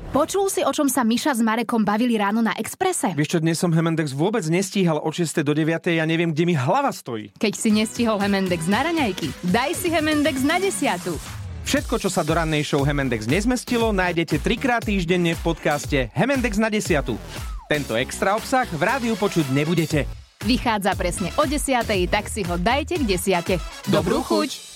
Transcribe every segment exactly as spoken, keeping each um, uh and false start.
Počul si, o čom sa Miša s Marekom bavili ráno na Expresse? Vieš čo, dnes som Hemendex vôbec nestíhal od šiestej do deviatej, ja neviem, kde mi hlava stojí. Keď si nestihol Hemendex na raňajky, daj si Hemendex na desiatu. Všetko, čo sa do rannej show Hemendex nezmestilo, nájdete trikrát týždenne v podcaste Hemendex na desiatu. Tento extra obsah v rádiu počuť nebudete. Vychádza presne o desiatej, tak si ho dajte k desiate. Dobrú chuť!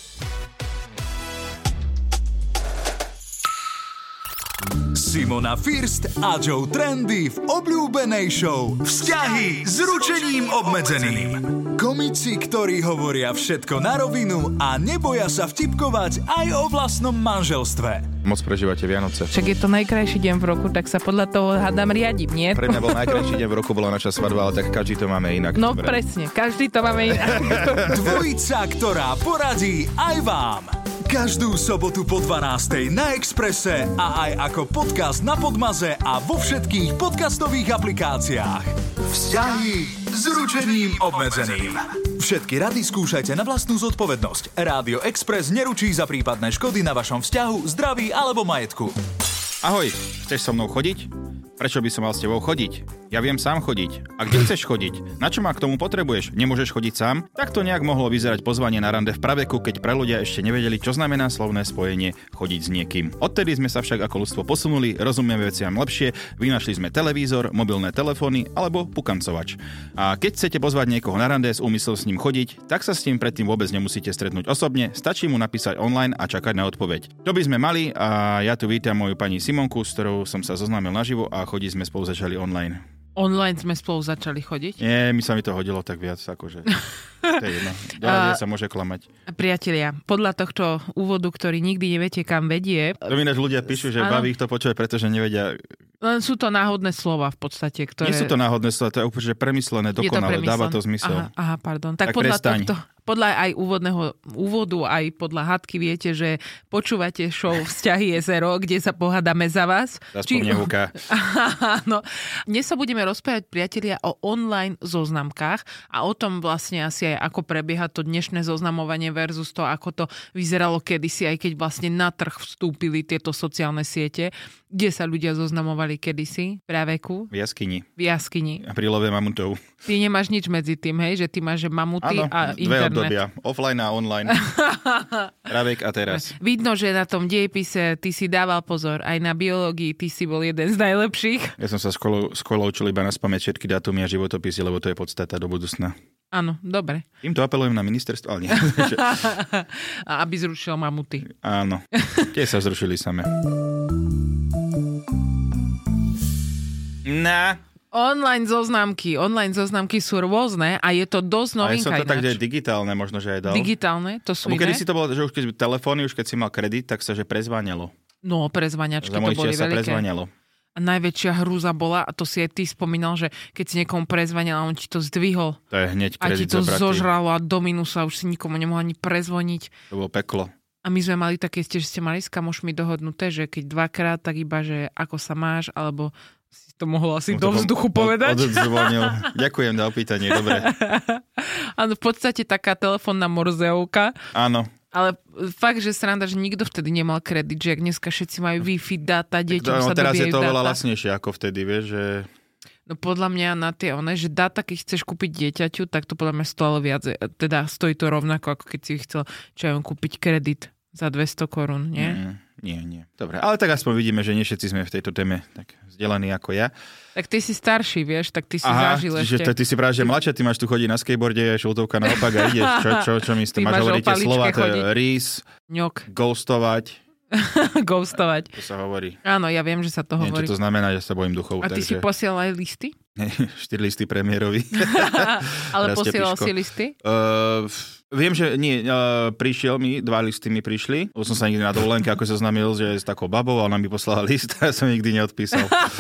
Simona First a Joe Trendy v obľúbenej show Vzťahy s ručením obmedzeným. Komici, ktorí hovoria všetko na rovinu a neboja sa vtipkovať aj o vlastnom manželstve. Moc prežívate Vianoce. Však je to najkrajší deň v roku, tak sa podľa toho hádam riadím, nie? Pre mňa bol najkrajší deň v roku, bola naša svadba, ale tak každý to máme inak. No dobre. Presne, každý to máme inak. Dvojica, ktorá poradí aj vám. Každú sobotu po dvanástej na Expresse a aj ako podcast na Podmaze a vo všetkých podcastových aplikáciách. Vzťahy s ručením obmedzeným. Všetky rady skúšajte na vlastnú zodpovednosť. Rádio Express neručí za prípadné škody na vašom vzťahu, zdraví alebo majetku. Ahoj, chceš so mnou chodiť? Prečo by som mal s tebou chodiť? Ja viem sám chodiť. A kde chceš chodiť? Na čo ma k tomu potrebuješ? Nemôžeš chodiť sám? Tak to nejak mohlo vyzerať pozvanie na rande v praveku, keď pre ľudia ešte nevedeli, čo znamená slovné spojenie chodiť s niekým. Odtedy sme sa však ako ľudstvo posunuli, rozumieme veciam lepšie, vynašli sme televízor, mobilné telefóny alebo pukancovač. A keď chcete pozvať niekoho na rande s úmyslom s ním chodiť, tak sa s ním predtým vôbec nemusíte stretnúť osobne, stačí mu napísať online a čakať na odpoveď. To by sme mali a ja tu vítam moju pani Simonku, s ktorou som sa zoznámil naživo a chodiť sme spolu začali online. Online sme spolu začali chodiť? Nie, mi sa mi to hodilo tak viac, akože to je jedno. Do rádia sa môže klamať. Priatelia, podľa tohto úvodu, ktorý nikdy neviete, kam vedie... To mi ľudia píšu, že ano. Baví ich to počúvať, pretože nevedia... Len sú to náhodné slova v podstate, ktoré... Nie sú to náhodné slova, to je úplne premyslené, dokonale, dáva to zmysel. Aha, aha pardon. Tak, tak podľa prestaň. tohto... Podľa aj úvodného úvodu, aj podľa hádky viete, že počúvate show Vzťahy es er o, kde sa pohádame za vás. Zaspomne húka. Áno. Dnes sa budeme rozprávať, priatelia, o online zoznamkách a o tom vlastne asi aj ako prebieha to dnešné zoznamovanie versus to, ako to vyzeralo kedysi, aj keď vlastne na trh vstúpili tieto sociálne siete, kde sa ľudia zoznamovali kedysi, v praveku. V jaskyni. V jaskyni. A pri love mamutov. Ty nemáš nič medzi tým, hej? Že ty máš že mamuty ano, a dve internet. Obdobia. Offline a online. Pravek a teraz. Vidno, že na tom dejepise ty si dával pozor. Aj na biológii ty si bol jeden z najlepších. Ja som sa školou, školou učil iba na spamäť všetky dátumy a životopisy, lebo to je podstata do budúcna. Áno, dobre. Týmto apelujem na ministerstvo, ale nie. A aby zrušil mamuty. Áno. Tie sa zrušili same. Na... Online zoznamky. Online zoznamky sú rôzne a je to dosť novinka. A je to tak, že je digitálne, možno, že aj dal. Digitálne, to sú iné. Kedy si to bolo, že už keď telefóny, už keď si mal kredit, tak sa že prezváňalo. No, prezváňačky to boli sa veľké. Prezváňalo. A najväčšia hrúza bola, a to si aj ty spomínal, že keď si niekomu prezvanil a on ti to zdvihol. To je hneď kredit a ti to zobratý. Zožralo a do minusa už si nikomu nemohol ani prezvoniť. To bolo peklo. A my sme mali také, že ste mali s kamošmi dohodnuté, že keď dvakrát, tak iba, že ako sa máš, alebo si to mohol asi do vzduchu povedať. Odzvonil. Ďakujem za opýtanie, dobre. Áno, v podstate taká telefónna morzeovka. Áno. Ale fakt, že sranda, že nikto vtedy nemal kredit, že ak dneska všetci majú Wi-Fi, dáta, deťom no, sa teraz je to dáta. oveľa lacnejšie ako vtedy, vieš, že... No podľa mňa na tie one, že dáta, keď chceš kúpiť dieťaťu, tak to podľa mňa stále viac, teda stojí to rovnako, ako keď si chcel, čo ja viem, kúpiť kredit za dvesto korún, nie? Mm, nie, nie. Dobre, ale tak aspoň vidíme, že nie všetci sme v tejto téme tak vzdelaní ako ja. Tak ty si starší, vieš, tak ty si Aha, zažil ešte. Aha, ty si práve, že mladšia, ty máš tu chodiť na skateboarde, šultovka naopak a ideš. Čo, čo, čo mi to máš hovoriť tie slova, to je rís, ňok, ghostovať. Ghostovať. To sa hovorí. Áno, ja viem, že sa to Neviem, hovorí. čo to znamená, že sa bojím duchov. A ty takže... si posielal aj listy? štyri listy premiérovi. Ale posielal si listy? Uh, viem, že nie, uh, prišiel mi, dva listy mi prišli. Už som sa nikdy na dovolenke ako zoznámil, že s takou babou a ona mi poslala list a ja som nikdy neodpísal.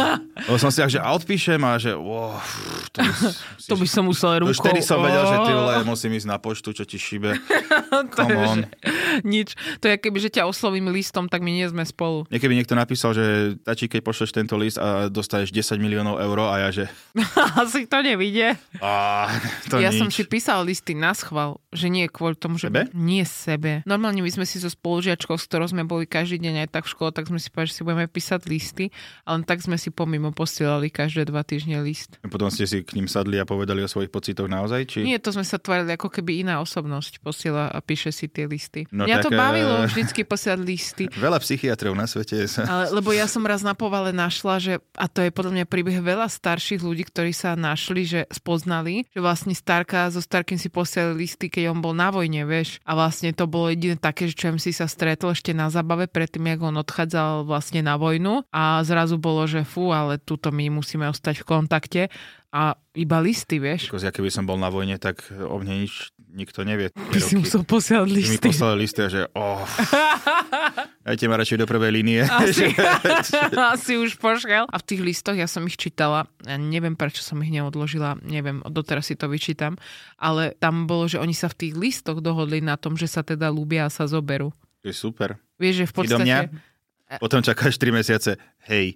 Lebo som si tak, že a odpíšem a že wow, to, by, to by som musel rukou. Už vtedy som vedel, že ty vole, musím ísť na poštu, čo ti šíbe. Come on. Nič. To je keby, že ťa oslovím listom, tak my nie sme spolu. Niekedy niekto napísal, že tačí, keď pošleš tento list a dostaneš desať miliónov eur a ja, že... Asi to nevidie. Á, to ja nič. som si písal listy na schvál, že nie kvôli tomu, že... Sebe? Nie sebe. Normálne my sme si so spolužiačkou, s ktorou sme boli každý deň aj tak v škole, tak sme si povedali, že si budeme písať listy, ale tak sme si pomimo posielali každé dva týždne list. A potom ste si k ním sadli a povedali o svojich pocitoch naozaj? Či... Nie, to sme sa tvárili ako keby iná osobnosť posiela a píše si tie listy. No Mňa tak, to bavilo vždycky posielať listy. Veľa psychiatrov na svete. Ale, lebo ja som raz na povale našla, že, a to je podľa mňa príbeh veľa starších ľudí, ktorí sa našli, že spoznali, že vlastne starka so starkým si posielali listy, keď on bol na vojne, vieš. A vlastne to bolo jediné také, že čem si sa stretol ešte na zabave predtým, jak on odchádzal vlastne na vojnu a zrazu bolo, že fú, ale tuto my musíme ostať v kontakte. A iba listy, vieš. Ja keby som bol na vojne, tak o mne nič nikto nevie. Ty si musel posielať listy. My poslali listy a že oh, dajte ma radšej do prvej línie. Asi, asi už pošiel. A v tých listoch ja som ich čítala. Ja neviem, prečo som ich neodložila. Neviem, doteraz si to vyčítam. Ale tam bolo, že oni sa v tých listoch dohodli na tom, že sa teda ľúbia a sa zoberú. To je super. Vieš, že v podstate... I do mňa? Potom čakáš tri mesiace. Hej.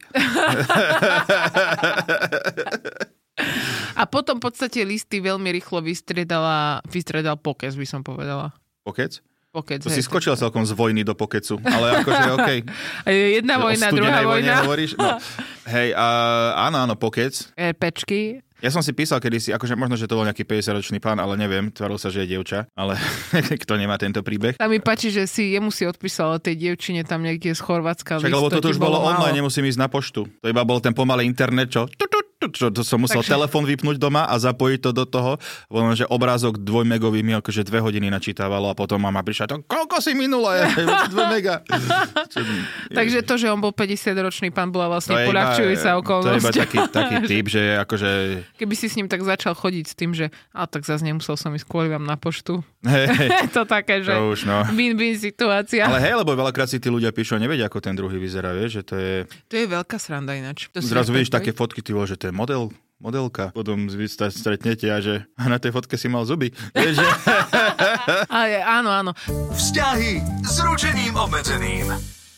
A potom v podstate listy veľmi rýchlo vystriedala, vystriedal pokec, by som povedala. Pokec? Pokec, to hej, si skočil to... celkom z vojny do pokecu, ale akože okej. Okay. Jedna vojna, druhá vojna. No, hej, a, áno, áno, pokec. RPčky. Ja som si písal kedysi, akože možno, že to bol nejaký päťdesiatročný pán, ale neviem, tváril sa, že je dievča, ale kto nemá tento príbeh. Tam mi páči, že si jemu si odpísal o tej dievčine tam niekde z Chorvátska. Však, lebo toto už bolo online, nemusím ísť na poštu. To iba bol ten pomalý internet, čo... Čo, to som musel Takže... telefón vypnúť doma a zapojiť to do toho. Ono, že obrázok dvojmegový mi akože dve hodiny načítavalo a potom mama prišla, to koľko si minulé? dva mega. Čo... Takže to, že on bol päťdesiatročný pán, bola vlastne poľahčujúca okolnosť. To je iba taký, taký typ, že akože... Keby si s ním tak začal chodiť s tým, že a tak zase nemusel som ísť kvôli vám na poštu. Hey, to také, že to už, no. win-win situácia. Ale hej, lebo veľakrát si tí ľudia píšu a nevedia, ako ten druhý vyzerá, vieš, že to je... To je veľká sranda ináč. To Zrazu vidíš také fotky, ty že to je model, modelka. Potom stretnete a že na tej fotke si mal zuby. Vieš, že... Ale, áno, áno. Vzťahy s ručením obmedzeným.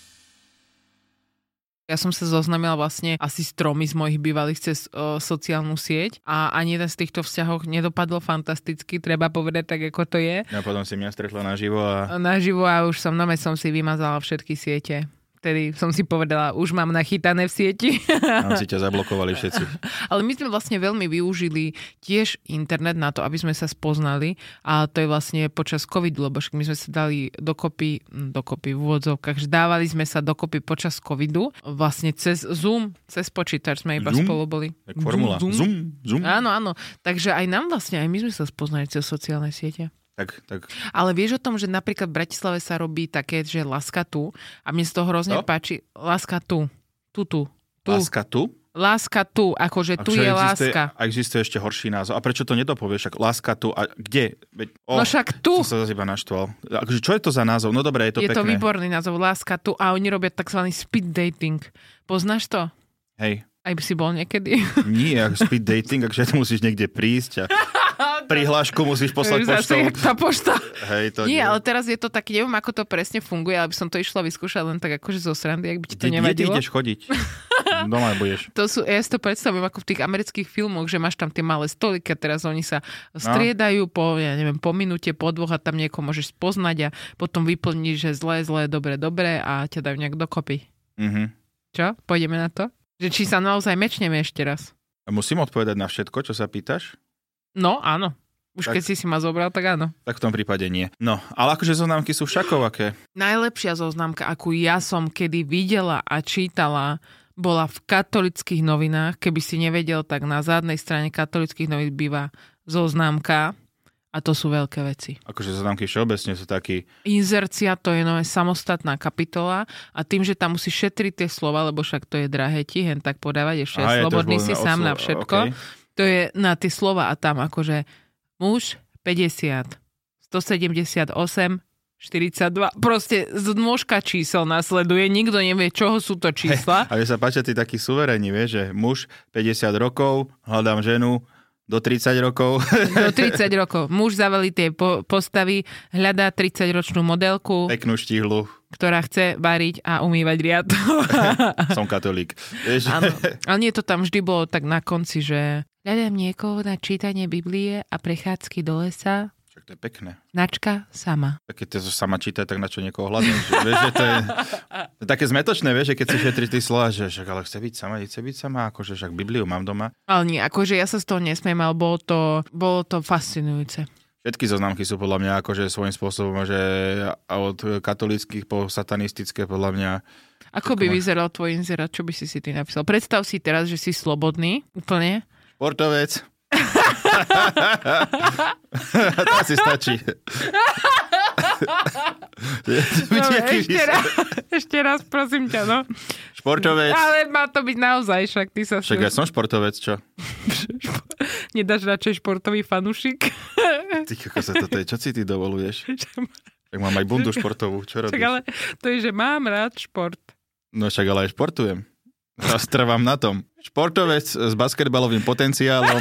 Ja som sa zoznamila vlastne asi s tromi z mojich bývalých cez o, sociálnu sieť a ani jeden z týchto vzťahov nedopadlo fantasticky, treba povedať tak, ako to je. A potom si mňa stretla naživo a... Naživo a už som na som si vymazala všetky siete. Vtedy som si povedala, už mám nachytané v sieti. Tam si ťa zablokovali všetci. Ale my sme vlastne veľmi využili tiež internet na to, aby sme sa spoznali a to je vlastne počas covidu, lebo my sme sa dali dokopy, dokopy v úvodzovkách, že dávali sme sa dokopy počas covidu, vlastne cez Zoom, cez počítač sme iba Zoom? spolu boli. Tak formula. Zoom, Zoom. Zoom. Áno, áno. Takže aj nám vlastne, aj my sme sa spoznali cez sociálne siete. Tak, tak. Ale vieš o tom, že napríklad v Bratislave sa robí také, že láska tu a mne sa to hrozne to? páči. Láska tu. Tu, tu. tu. Láska tu? Láska tu, akože a tu je existuje, láska. A existuje ešte horší názov. A prečo to nedopovieš? Láska tu a kde? Oh, no však tu. Som sa zase iba naštval. Akože čo je to za názov? No dobre, je to je pekné. Je to výborný názov. Láska tu a oni robia tzv. Speed dating. Poznáš to? Hej. Aj by si bol niekedy? Nie, speed dating, akže to musíš niekde prísť a prihlášku musíš poslať poštou. Tá pošta. Hej, to nie, ale teraz je to tak, neviem, ako to presne funguje, ale by som to išla vyskúšať len tak akože zo srandy, ak by ti to nevadilo. Kde ty ideš chodiť? Doma budeš. To sú, ja si to predstavujem ako v tých amerických filmoch, že máš tam tie malé stoliky a teraz oni sa striedajú po, ja neviem, po minúte, po dvoch a tam niekoho môžeš spoznať a potom vyplníš, že zlé, zlé, dobre, dobre a ťa dajú nejak dokopy. Mm-hmm. Čo? Pôjdeme na to? Že či sa naozaj mečneme ešte raz. A musím odpovedať na všetko, čo sa pýtaš? No, áno. Už tak, keď si si ma zobral, tak áno. Tak v tom prípade nie. No, ale akože zoznamky sú všakovaké. Najlepšia zoznamka, akú ja som kedy videla a čítala, bola v katolických novinách. Keby si nevedel, tak na zadnej strane katolických novín býva zoznamka a to sú veľké veci. Akože zoznamky všeobecne sú takí... Inzercia, to je nové samostatná kapitola a tým, že tam musíš šetriť tie slova, lebo však to je drahé ti, hen tak podávať, ešte je slobodný si sám na všetko. Okay. To je na tie slova a tam akože muž päťdesiat, stosedemdesiatosem, štyridsaťdva. Proste z nôžka čísel nasleduje, nikto nevie, čoho sú to čísla. A mne sa páčia tí takí suverení, vieš, že muž päťdesiat rokov, hľadám ženu do tridsať rokov. Do tridsať rokov. Muž zavelí tie po- postavy, hľadá tridsaťročnú modelku. Peknú štíhlu. Ktorá chce variť a umývať riad. Som katolík. Vieš? Áno, ale nie, to tam vždy bolo tak na konci, že hľadám niekoho na čítanie Biblie a prechádzky do lesa. To je pekné. Značka sama. Tak keď to sama číta, tak na čo niekoho hľadám. Vieš, že to je, to je také zmetočné, vieš, že keď si šetriš tie slova, že však ale chce byť sama, chce byť sama, akože však Bibliu mám doma. Ale nie, akože ja sa z toho nesmiem, ale bolo to, bolo to fascinujúce. Všetky zoznamky sú podľa mňa akože svojím spôsobom, že od katolíckych po satanistické podľa mňa. Ako by vyzeral tvoj inzerát, čo by si si ty napísal? Predstav si teraz, že si slobodný, úplne. Športovec. To asi stačí. Dobre, ešte, raz, ešte raz, prosím ťa, no. Športovec. Ale má to byť naozaj, však ty sa... Však ja som športovec, čo? Nedáš radšej športový fanušik? Ty, ako sa toto je, čo si ty dovoluješ? Tak mám aj bundu športovú, čo robíš? Však ale to je, že mám rád šport. No však ale aj športujem. Trvám na tom. Športovec s basketbalovým potenciálom.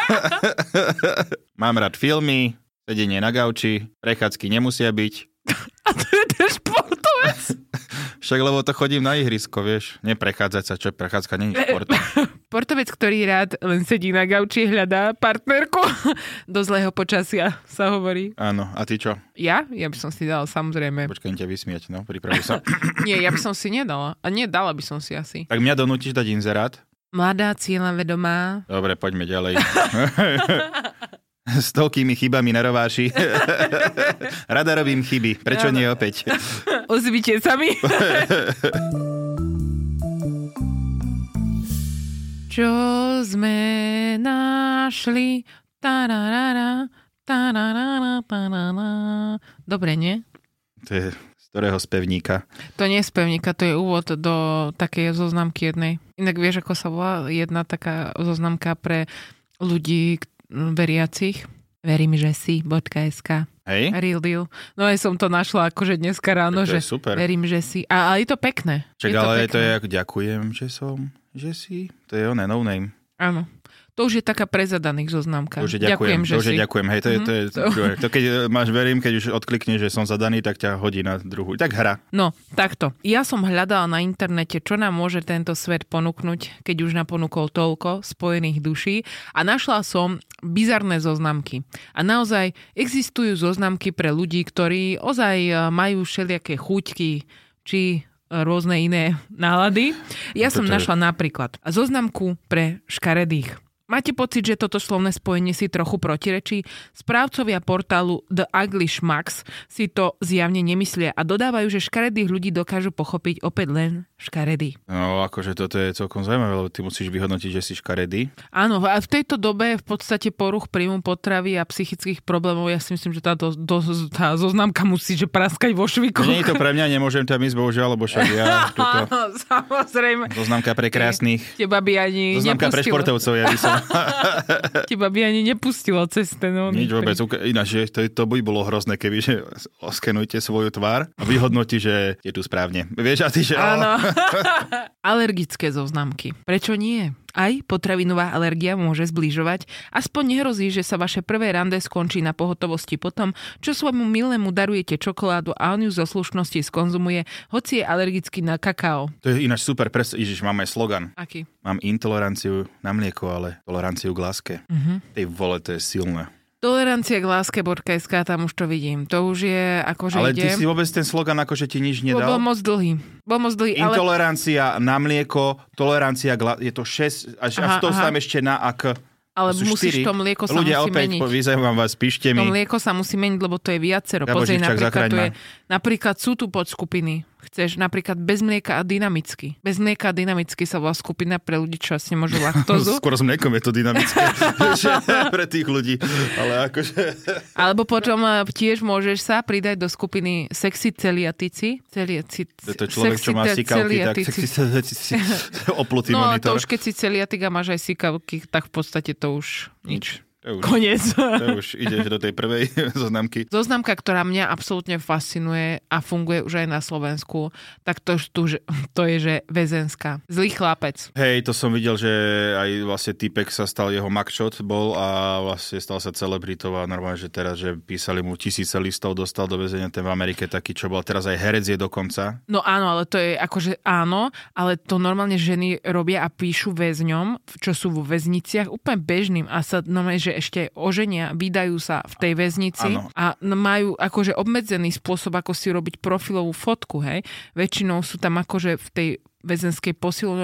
Mám rád filmy, sedenie na gauči, prechádzky nemusia byť. A to je ten športovec? Však lebo to chodím na ihrisko, vieš. Neprechádzať sa, čo prechádzka nie je šport. Športovec, ktorý rád len sedí na gauči, hľadá partnerku do zlého počasia, sa hovorí. Áno, a ty čo? Ja? Ja by som si dala, samozrejme. Počkaj, ťa vysmiať, no, pripravuj sa. Nie, ja by som si nedala. A nie, dala by som si asi. Tak mňa donútiš dať inzerát? Mladá, cieľavedomá. Dobre, poďme ďalej. S toľkými chybami na rováši. Rada robím chyby. Prečo nie opäť? Ozvite sa mi. Čo sme našli? Tararara, tararara, tararara. Dobre, nie? To je z ktorého spevníka? To nie je spevníka, to je úvod do takej zoznamky jednej. Inak vieš, ako sa volá jedna taká zoznamka pre ľudí veriacich? Verím, že si .sk. Hej? Real deal. No aj som to našla akože dneska ráno, to že super. Verím, že si. A, ale je to pekné. Čak, je to ale pekné. to je ako ďakujem, že som, že si. To je oné, no name. Áno. To už je taká prezadaných zoznamka. To už je ďakujem, ďakujem že to už je si. ďakujem. Hej, to, je, to, je, to, je, to keď máš verím, keď už odklikneš, že som zadaný, tak ťa hodí na druhú. Tak hra. No, takto. Ja som hľadala na internete, čo nám môže tento svet ponúknuť, keď už naponúkol toľko spojených duší a našla som bizarné zoznamky. A naozaj existujú zoznamky pre ľudí, ktorí ozaj majú všelijaké chuťky, či rôzne iné nálady. Ja som našla napríklad zoznamku pre škaredých. Máte pocit, že toto slovné spojenie si trochu protirečí? Správcovia portálu The Ugly Schmucks si to zjavne nemyslia a dodávajú, že škaredých ľudí dokážu pochopiť opäť len škaredí. No, akože toto je celkom zaujímavé, lebo ty musíš vyhodnotiť, že si škaredý. Áno, a v tejto dobe v podstate poruch príjmu potravy a psychických problémov, ja si myslím, že tá, do, do, tá zoznamka musí že praskať vo šviku. Nie je to pre mňa, nemôžem tam ísť, bohužiaľ, lebo však ja... Áno, samozrejme. Zoznamka pre krásnych. Teba by ani zoznamka pre športovcov, ja by som... Teba by ani nepustilo cez ten... Nič vôbec. Ináč, to, to by bolo hrozné, keby že oskenujte svoju tvár a vyhodnotí, že je tu správne. Vieš, a ty, že... Áno. Alergické zoznamky. Prečo nie? Aj potravinová alergia môže zbližovať. Aspoň nehrozí, že sa vaše prvé rande skončí na pohotovosti potom, čo svojmu milému darujete čokoládu a on ju zo slušnosti skonzumuje, hoci je alergický na kakao. To je ináč super, pres... Ježiš, máme slogan. Aký? Mám intoleranciu na mlieko, ale toleranciu k láske. Uh-huh. Tej vole, to je silné. Tolerancia k láske .sk, tam už to vidím. To už je akože ale ide. Ale ty si vôbec ten slogan akože ti nič nedal? Bol moc dlhý. Bol moc dlhý, ale... Intolerancia na mlieko, tolerancia k láske, je to šesť, až, až to tam ešte na ak... Ale to musíš, to mlieko sa ľudia, musí opäť, meniť. Ľudia opäť, vyzývam vás, píšte mi. To mlieko sa musí meniť, lebo to je viacero. Ja Pozri, Božičak, napríklad, to je, ma. napríklad sú tu podskupiny. Chceš napríklad bez mlieka a dynamicky. Bez mlieka a dynamicky sa volá skupina pre ľudí, čo asi nemôžu laktózu. Skôr s mliekom je to dynamické pre tých ľudí. Ale akože... Alebo potom tiež môžeš sa pridať do skupiny sexy celiatici. Celiaci, to je človek, čo má sikavky, tak sexy oplutý no, monitor. No to už keď si celiatik a máš aj sikavky, tak v podstate to už nič. To už, Koniec. To už ideš do tej prvej zoznamky. Zoznamka, ktorá mňa absolútne fascinuje a funguje už aj na Slovensku, tak to, to, to je, že väzenská. Zlý chlapec. Hej, to som videl, že aj vlastne týpek sa stal, jeho mugshot bol a vlastne stal sa celebritou a normálne, že teraz, že písali mu tisíce listov, dostal do väzenia, ten v Amerike taký, čo bol teraz aj herec je dokonca. No áno, ale to je akože áno, ale to normálne ženy robia a píšu väzňom, čo sú vo väzniciach, úplne bežným a sa normálne, že ešte oženia, vydajú sa v tej väznici ano. A majú akože obmedzený spôsob, ako si robiť profilovú fotku, hej. Väčšinou sú tam akože v tej väzenskej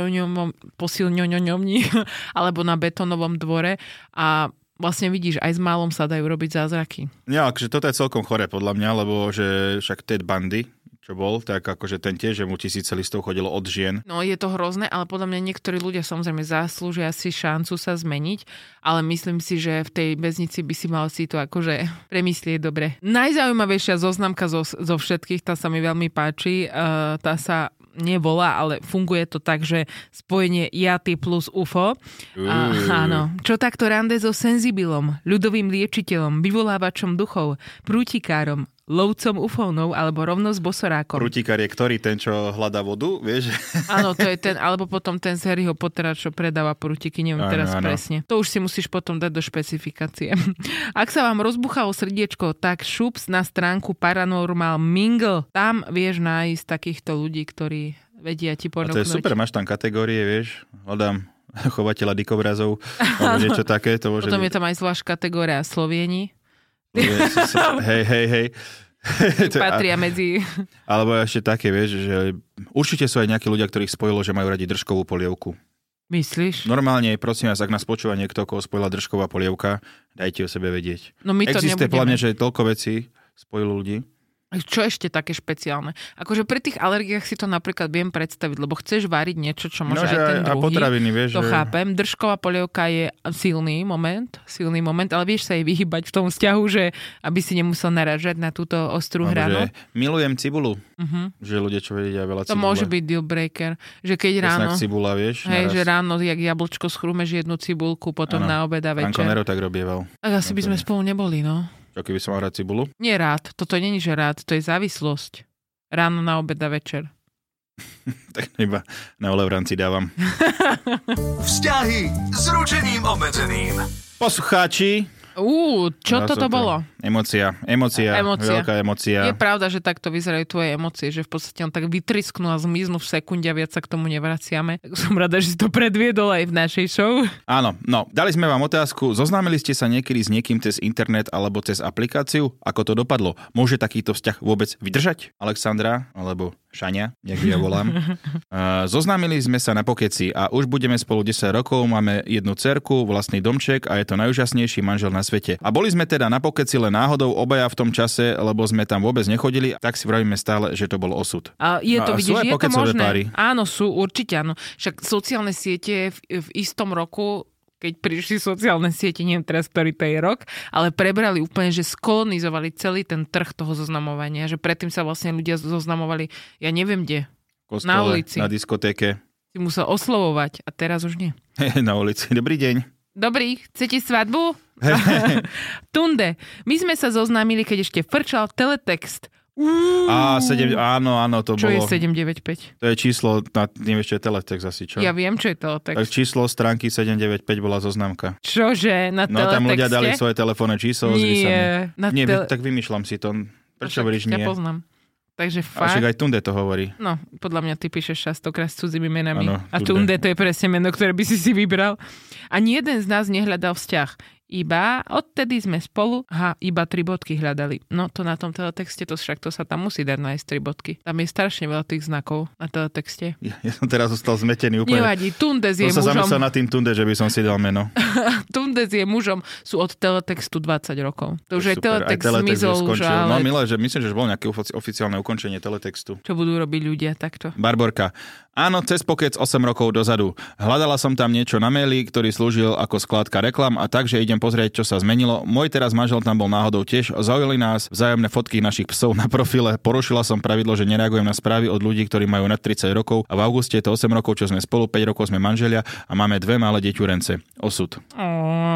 posilňovni alebo na betónovom dvore a vlastne vidíš, aj s málom sa dajú robiť zázraky. Ja, akože toto je celkom chore podľa mňa, lebo že však Ted Bundy, čo bol, tak akože ten tiež, že mu tisíce listov chodilo od žien. No je to hrozné, ale podľa mňa niektorí ľudia samozrejme zaslúžia si šancu sa zmeniť, ale myslím si, že v tej väznici by si mal si to akože premyslieť dobre. Najzaujímavejšia zoznamka zo, zo všetkých, tá sa mi veľmi páči, uh, tá sa nevolá, ale funguje to tak, že spojenie ja, ty plus ú ef ó. Uh. A, áno. Čo takto rande so senzibilom, ľudovým liečiteľom, vyvolávačom duchov, prútikárom, lovcom ufónov alebo rovno s bosorákom. Prútikár je ktorý? Ten, čo hľadá vodu, vieš? Áno, to je ten, alebo potom ten z Harryho Pottera, čo predáva prútiky, neviem áno, teraz áno. presne. To už si musíš potom dať do špecifikácie. Ak sa vám rozbuchalo srdiečko, tak šups na stránku Paranormal Mingle. Tam vieš nájsť takýchto ľudí, ktorí vedia ti ponúknuť. A to je super, máš tam kategórie, vieš? Hľadám chovateľa dikobrazov, alebo niečo také. To môže potom byť. Je tam aj zvlášť kategória Slovieni. Hej, hej, hej. Patria medzi... Alebo ešte také, vieš, že určite sú aj nejakí ľudia, ktorých spojilo, že majú radi držkovú polievku. Myslíš? Normálne, prosím vás, ak nás počúva niekto, koho spojila držková polievka, dajte o sebe vedieť. No my to Existuje nebudeme. podľa mňa, že toľko vecí spojilo ľudí. Čo ešte také špeciálne? Akože pri tých alergiách si to napríklad viem predstaviť, lebo chceš variť niečo, čo môže no, aj ten druhý. A potraviny, vieš. To že... chápem. Držková polievka je silný moment, silný moment, ale vieš sa jej vyhybať v tom vzťahu, že aby si nemusel naražať na túto ostrú hranu. Milujem cibulu. Uh-huh. Že ľudia, čo vedia veľa cibula. To môže byť deal breaker. Že keď ráno... cibula, vieš. Hej, že ráno, jak jablčko schrúmeš jednu cibulku, potom ano. Na obed a večer. Franco Nero tak robieval. Tak asi by sme spolu neboli, no. Čo keby som mal rád cibulu? Nie rád, toto nie je rád, to je závislosť. Ráno na obed a večer. Tak iba na olevranci dávam. Vzťahy s ručením obmedzeným. Poslucháči. Uú, čo no, toto bolo? Emócia, emócia, emócia, veľká emócia. Je pravda, že takto vyzerajú tvoje emócie, že v podstate on tak vytrisknú a zmiznú v sekunde a viac sa k tomu nevraciame. Tak som rada, že si to predviedol aj v našej show. Áno, no, dali sme vám otázku. Zoznámili ste sa niekedy s niekým cez internet alebo cez aplikáciu? Ako to dopadlo? Môže takýto vzťah vôbec vydržať? Alexandra, alebo Šania, jak ja volám. Uh, zoznámili sme sa na Pokeci a už budeme spolu desať rokov, máme jednu dcerku, vlastný domček a je to najúžasnejší manžel na svete. A boli sme teda na Pokeci len náhodou obaja v tom čase, lebo sme tam vôbec nechodili, tak si vravíme stále, že to bol osud. A je to, a vidíš, je to možné. Páry? Áno, sú, určite áno. Však sociálne siete v, v istom roku, keď prišli sociálne siete, neviem teraz, ktorý to je rok, ale prebrali úplne, že skolonizovali celý ten trh toho zoznamovania, že predtým sa vlastne ľudia zoznamovali, ja neviem kde, Kostole, na ulici. Na diskotéke. Si musel oslovovať a teraz už nie. Na ulici. Dobrý deň. Dobrý, chcete svadbu? Tunde, my sme sa zoznámili, keď ešte frčal teletext. Á, sedem, áno, áno, to čo bolo. Čo je sedem deväť päť? To je číslo, na, nevieš, čo je teletext asi, čo? Ja viem, čo je teletext. Tak číslo stránky sedem deväť päť bola zoznamka. Čože, na no, teletexte? No tam ľudia dali svoje telefónne číslo. Nie. Na nie, tele... tak vymýšľam si to. Prečo veríš nie? Ja poznám. Takže fakt. A však aj Tunde to hovorí. No, podľa mňa ty píšeš častokrát s cudzými menami. Ano, a Tunde to je presne meno, ktoré by si si vybral. Ani jeden z nás nehľadal vzťah. Iba odtedy sme spolu, aha, iba tri bodky hľadali. No to na tom teletexte, to však to sa tam musí dať nájsť tri bodky. Tam je strašne veľa tých znakov na teletexte. Ja, ja som teraz zostal zmetený úplne. Nevadí, Tundes je mužom. Som sa zamyslel na tým Tunde, že by som si dal meno. Tundes je mužom, sú od teletextu dvadsať rokov. To už aj teletext, aj teletext zmizol už, ale... No milé, že myslím, že bol nejaké oficiálne ukončenie teletextu. Čo budú robiť ľudia takto? Barborka. Áno, cez Pokec osem rokov dozadu. Hľadala som tam niečo na maili, ktorý slúžil ako skladka reklam a takže idem pozrieť, čo sa zmenilo. Môj teraz manžel tam bol náhodou tiež. Zaujali nás vzájomné fotky našich psov na profile. Porušila som pravidlo, že nereagujem na správy od ľudí, ktorí majú nad tridsať rokov a v auguste je to osem rokov, čo sme spolu, päť rokov sme manželia a máme dve malé deťurence. Osud. Oh.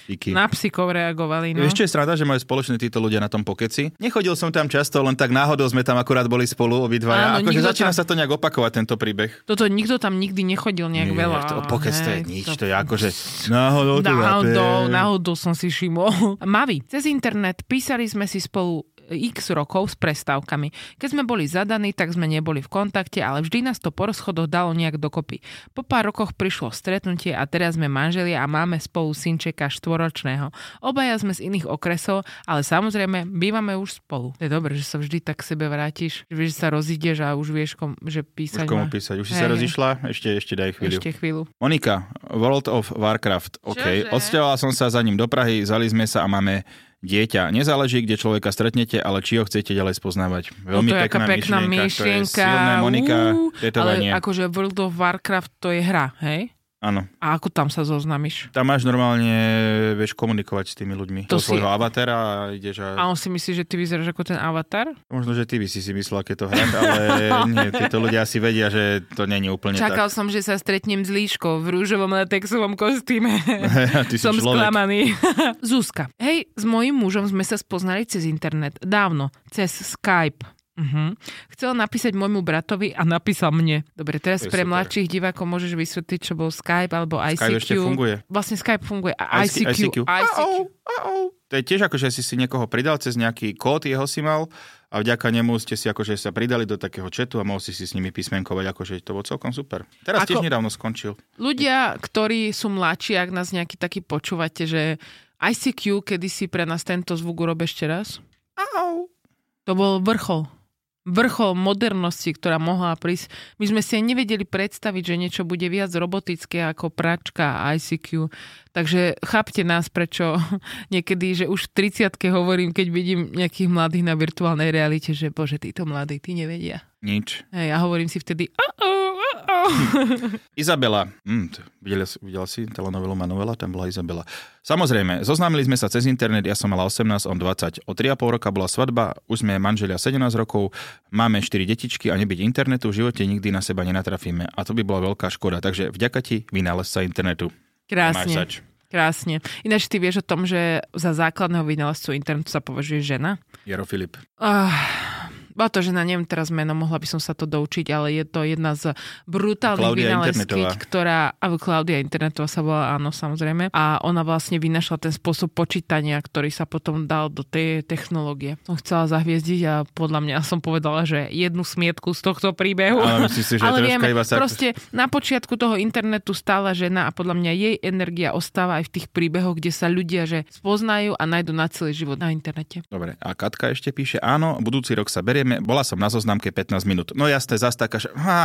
Psíky. Na psíkov reagovali, no. Vieš, čo je sranda, že majú spoločné títo ľudia na tom pokeci? Nechodil som tam často, len tak náhodou sme tam akurát boli spolu obidvaja. Áno, akože začína tam... sa to nejak opakovať, tento príbeh. Toto nikto tam nikdy nechodil nejak Nie, veľa. To, pokec to je Hej, nič, to... to je akože náhodou to Náhodou, náhodou som si všimol. Mavi, cez internet písali sme si spolu x rokov s prestávkami. Keď sme boli zadaní, tak sme neboli v kontakte, ale vždy nás to po rozchodoch dalo nejak dokopy. Po pár rokoch prišlo stretnutie a teraz sme manželia a máme spolu synčeka štvoročného. Obaja sme z iných okresov, ale samozrejme bývame už spolu. To je dobré, že sa vždy tak k sebe vrátiš, že vieš, že sa rozídeš a už vieš, kom, že písať. Už komu písať. Už si hey, sa rozišla? Ešte, ešte daj chvíľu. Ešte chvíľu. Monika, World of Warcraft. OK. Odsťahoval som sa za ním do Prahy, zali sme sa a máme dieťa. Nezáleží, kde človeka stretnete, ale či ho chcete ďalej spoznávať. Veľmi no to je pekná, pekná myšlienka. myšlienka. To je silné, Monika. Ale akože World of Warcraft to je hra, hej? Áno. A ako tam sa zoznamíš? Tam máš normálne, vieš, komunikovať s tými ľuďmi. To do svojho si... avatara a ideš a... A on si myslí, že ty vyzeráš ako ten avatar? Možno, že ty by si si myslel, keď to hrať, ale nie, títo ľudia si vedia, že to nie je úplne Čakal tak. som, že sa stretnem s Líškou v rúžovom latexovom kostýme. Ty si som človek. sklamaný. Zuzka. Hej, s mojím mužom sme sa spoznali cez internet. Dávno. Cez Skype. Uh-huh. Chcel napísať môjmu bratovi a napísal mne. Dobre, teraz pre super. Mladších divákov môžeš vysvetliť, čo bol Skype alebo í cé kjú. Skype ešte funguje. Vlastne Skype funguje. A í cé kjú. í cé kjú. í cé kjú. To je tiež ako, že si si niekoho pridal cez nejaký kód, jeho si mal a vďaka nemu ste si akože sa pridali do takého chatu a mohol si si s nimi písmenkovať, akože to bolo celkom super. Teraz ako tiež nedávno skončil. Ľudia, ktorí sú mladší, ak nás nejaký taký počúvate, že í cé kjú, kedysi pre nás tento zvuk urob ešte raz. Au. To bol vrchol. vrchol modernosti, ktorá mohla prísť. My sme si aj nevedeli predstaviť, že niečo bude viac robotické ako pračka a í cé kjú. Takže chápte nás, prečo niekedy, že už v tridsiatke hovorím, keď vidím nejakých mladých na virtuálnej realite, že bože, títo mladí, tí nevedia. Nič. Hej, ja hovorím si vtedy uh-oh, uh-oh. Izabela. Hm, videla, videla si telenovelu Manuela? Tam bola Izabela. Samozrejme, zoznámili sme sa cez internet, ja som mala osemnásť, on dvadsať. O tri a pol roka bola svadba, už sme manželia sedemnásť rokov, máme štyri detičky a nebyť internetu v živote nikdy na seba nenatrafíme. A to by bola veľká škoda. Takže vďaka ti, vynálezca internetu. Krásne. Krásne. Ináč ty vieš o tom, že za základného vynálezcu internetu sa považuje žena? Jaro Filip. Uh, bola to žena, neviem teraz meno, mohla by som sa to doučiť, ale je to jedna z brutálnych vynálezkyť, ktorá, a Klaudia Internetová sa volá, áno, samozrejme. A ona vlastne vynašla ten spôsob počítania, ktorý sa potom dal do tej technológie. Som chcela zahviezdiť a podľa mňa som povedala, že jednu smietku z tohto príbehu. Ale myslím si, že ale vieme, iba sa... proste na počiatku toho internetu stála žena a podľa mňa jej energia ostáva aj v tých príbehoch, kde sa ľudia že spoznajú a nájdu na celý život na internete. Dobre, a Katka ešte píše, áno, budúci rok sa berieme, bola som na zoznamke pätnásť minút. No jasné, zas taká, že ha,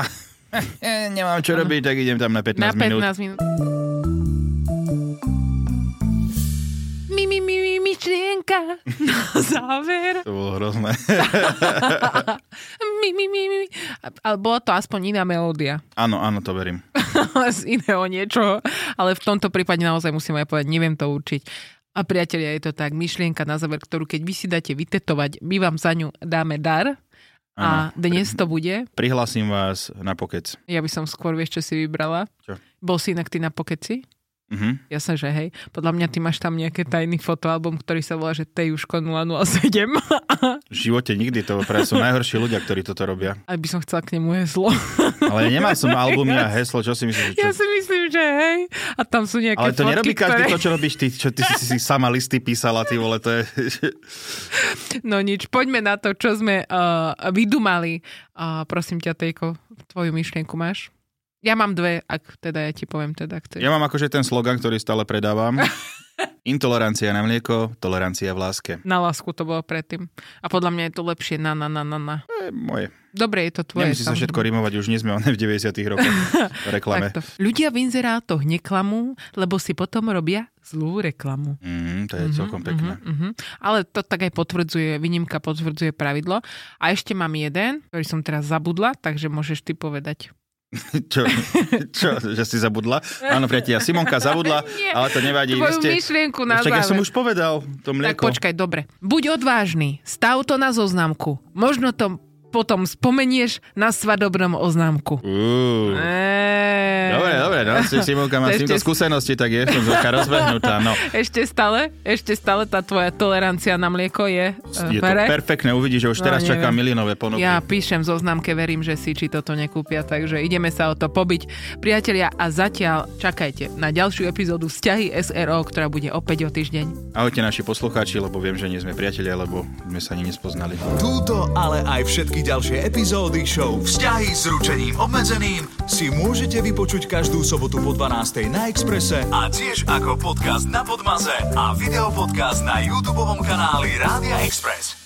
nemám čo robiť, tak idem tam na pätnásť minút. Na pätnásť minút. Mi, mi, mi, mi, myšlienka na záver. To bolo hrozné. mi, mi, mi, mi. Ale bola to aspoň iná melódia. Áno, áno, to verím. Z iného niečo. Ale v tomto prípade naozaj musím aj povedať, neviem to určiť. A priatelia, je to tak, myšlienka na záver, ktorú keď vy si dáte vytetovať, my vám za ňu dáme dar. A ano, dnes to bude. Prihlasím vás na pokec. Ja by som skôr, vieš, čo si vybrala? Čo? Bol si inak ty na pokeci? Uh-huh. Jasne, že hej. Podľa mňa ty máš tam nejaký tajný fotoalbum, ktorý sa volá, že Tejuško nula nula sedem. V živote nikdy, to pre sú najhorší ľudia, ktorí toto robia. Aj by som chcela k nemu heslo. Ale nemal som albumy a heslo, čo si myslíš? Čo? Ja si myslím, že hej. A tam sú nejaké ale to fotky, nerobí každý ktoré... to, čo robíš ty, čo ty si, si sama listy písala, ty vole, to je... No nič, poďme na to, čo sme uh, vydumali. Uh, prosím ťa, Tejko, tvoju myšlienku máš? Ja mám dve, ak teda ja ti poviem teda chceš. Ja mám akože ten slogan, ktorý stále predávam. Intolerancia na mlieko, tolerancia v láske. Na lásku to bolo predtým. A podľa mňa je to lepšie na, na, na, na, na. To je moje. Dobre, je to tvoje. Nemusí sa všetko rimovať, už nie sme one v deväťdesiatych rokoch v reklame. Takto. Ľudia v inzerátoch neklamú, lebo si potom robia zlú reklamu. Mm, to je mm-hmm, celkom pekné. Mm-hmm, mm-hmm. Ale to tak aj potvrdzuje, výnimka potvrdzuje pravidlo. A ešte mám jeden, ktorý som teraz zabudla, takže môžeš ty povedať. Čo? Čo? Že si zabudla? Áno, priatelia, Simonka zabudla, nie, ale to nevadí. Tvoju ste... myšlienku na záver. Však ja som už povedal, to mlieko. Tak počkaj, dobre. Buď odvážny, stav to na zoznamku. Možno to potom spomenieš na svadobnom oznámku. Uh. Eee. Dobre, dobre, no, si Simonka má s týmto skúsenosti, tak je v tom zocha rozbehnutá, no. Ešte stále, ešte stále tá tvoja tolerancia na mlieko je Je to pere? perfektné, uvidíš, že už no, teraz neviem. Čaká miliónové ponuky. Ja píšem v zoznamke, verím, že si či toto nekúpia, takže ideme sa o to pobiť. Priatelia, a zatiaľ čakajte na ďalšiu epizódu Vzťahy es er ó, ktorá bude opäť o týždeň. Ahojte naši poslucháči, lebo viem, že nie sme priatelia, lebo sme sa ani nespoznali. Túto, ale aj všetky ďalšie epizódy show Vzťahy s ručením obmedzeným si môžete vypočuť každú sobotu po dvanástej na Expresse a tiež ako podcast na Podmaze a videopodcast na YouTubeovom kanáli Rádia Express.